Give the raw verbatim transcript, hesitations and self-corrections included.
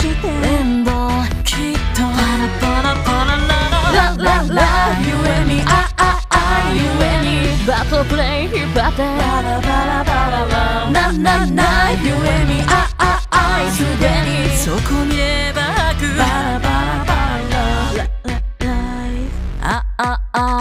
して連動きっとパラパラパララララララ You and me あああ You and me バトルプレイ引っ張ってバラバラバララななな You and me あああすでにそこ見れば吐くバラバラバララララあああ